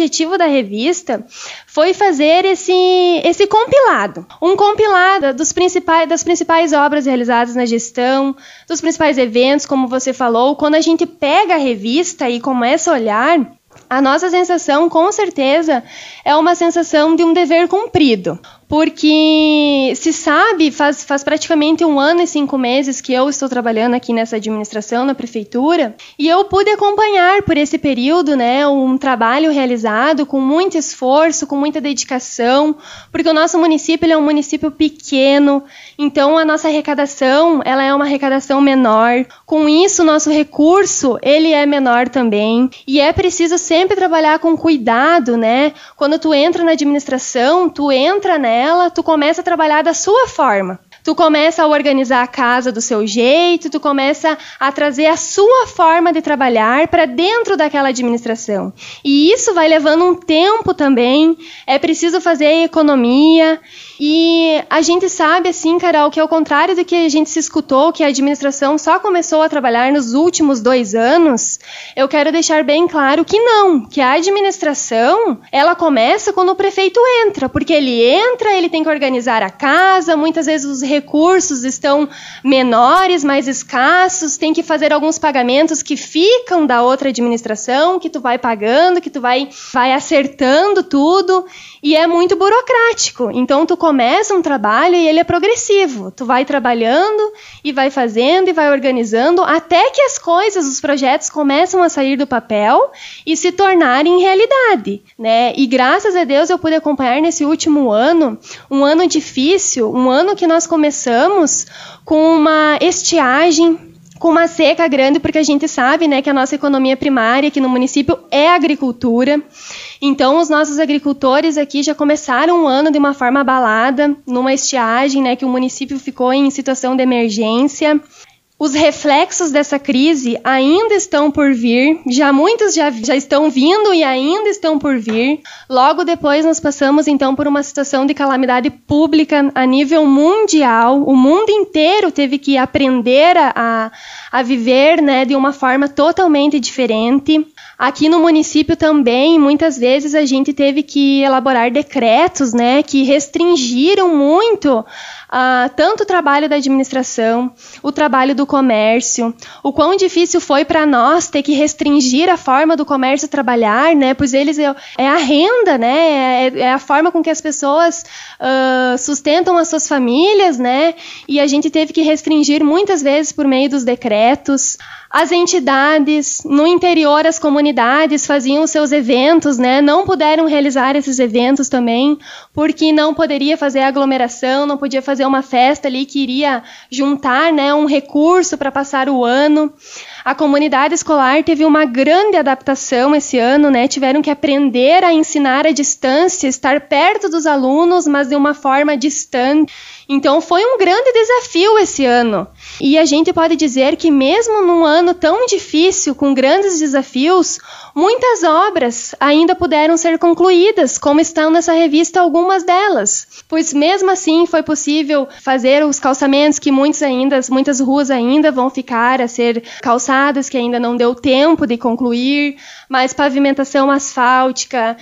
objetivo da revista foi fazer esse compilado. Um compilado das principais obras realizadas na gestão, dos principais eventos, como você falou. Quando a gente pega a revista e começa a olhar, a nossa sensação, com certeza, é uma sensação de um dever cumprido. Porque se sabe, faz praticamente 1 ano e 5 meses que eu estou trabalhando aqui nessa administração, na prefeitura, e eu pude acompanhar por esse período, né, um trabalho realizado com muito esforço, com muita dedicação, porque o nosso município ele é um município pequeno, então a nossa arrecadação ela é uma arrecadação menor. Com isso, o nosso recurso ele é menor também, e é preciso sempre trabalhar com cuidado, né? Quando tu entra na administração, tu entra nela, tu começa a trabalhar da sua forma. Tu começa a organizar a casa do seu jeito, tu começa a trazer a sua forma de trabalhar para dentro daquela administração. E isso vai levando um tempo também, é preciso fazer economia. E a gente sabe, assim, Carol, que ao contrário do que a gente se escutou, que a administração só começou a trabalhar nos últimos 2 anos, eu quero deixar bem claro que não, que a administração, ela começa quando o prefeito entra, porque ele tem que organizar a casa, muitas vezes os recursos estão menores, mais escassos, tem que fazer alguns pagamentos que ficam da outra administração, que tu vai pagando, que tu vai acertando tudo, e é muito burocrático. Então, tu começa um trabalho e ele é progressivo. Tu vai trabalhando e vai fazendo e vai organizando até que as coisas, os projetos começam a sair do papel e se tornarem realidade, né? E graças a Deus eu pude acompanhar nesse último ano, um ano difícil, um ano que nós começamos com uma estiagem, com uma seca grande, porque a gente sabe, né, que a nossa economia primária aqui no município é a agricultura. Então, os nossos agricultores aqui já começaram o ano de uma forma abalada, numa estiagem, né, que o município ficou em situação de emergência. Os reflexos dessa crise ainda estão por vir, muitos já estão vindo e ainda estão por vir. Logo depois nós passamos então por uma situação de calamidade pública a nível mundial. O mundo inteiro teve que aprender a viver, né, de uma forma totalmente diferente. Aqui no município também, muitas vezes a gente teve que elaborar decretos, né, que restringiram muito tanto o trabalho da administração, o trabalho do comércio, o quão difícil foi para nós ter que restringir a forma do comércio trabalhar, né, pois eles é a renda, né, é a forma com que as pessoas sustentam as suas famílias, né, e a gente teve que restringir muitas vezes por meio dos decretos. As entidades, no interior, as comunidades faziam os seus eventos, né? Não puderam realizar esses eventos também, porque não poderia fazer aglomeração, não podia fazer uma festa ali que iria juntar, né, um recurso para passar o ano. A comunidade escolar teve uma grande adaptação esse ano, né? Tiveram que aprender a ensinar à distância, estar perto dos alunos, mas de uma forma distante. Então, foi um grande desafio esse ano. E a gente pode dizer que mesmo num ano tão difícil, com grandes desafios, muitas obras ainda puderam ser concluídas, como estão nessa revista algumas delas. Pois mesmo assim foi possível fazer os calçamentos que muitas ruas ainda vão ficar a ser calçadas, que ainda não deu tempo de concluir, mas pavimentação asfáltica,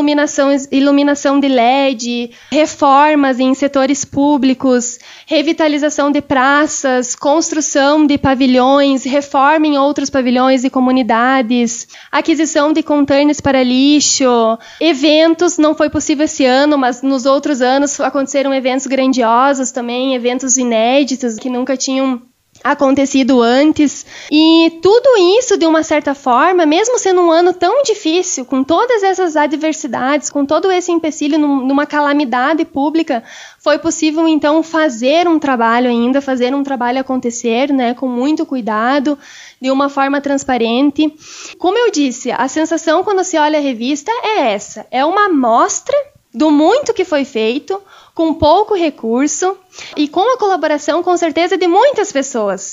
iluminação de LED, reformas em setores públicos, revitalização de praças, construção de pavilhões, reforma em outros pavilhões e comunidades, aquisição de contêineres para lixo, eventos, não foi possível esse ano, mas nos outros anos aconteceram eventos grandiosos também, eventos inéditos que nunca tinham acontecido antes, e tudo isso, de uma certa forma, mesmo sendo um ano tão difícil, com todas essas adversidades, com todo esse empecilho numa calamidade pública, foi possível então fazer um trabalho acontecer, né, com muito cuidado, de uma forma transparente. Como eu disse, a sensação quando se olha a revista é essa, é uma amostra do muito que foi feito, com pouco recurso e com a colaboração, com certeza, de muitas pessoas.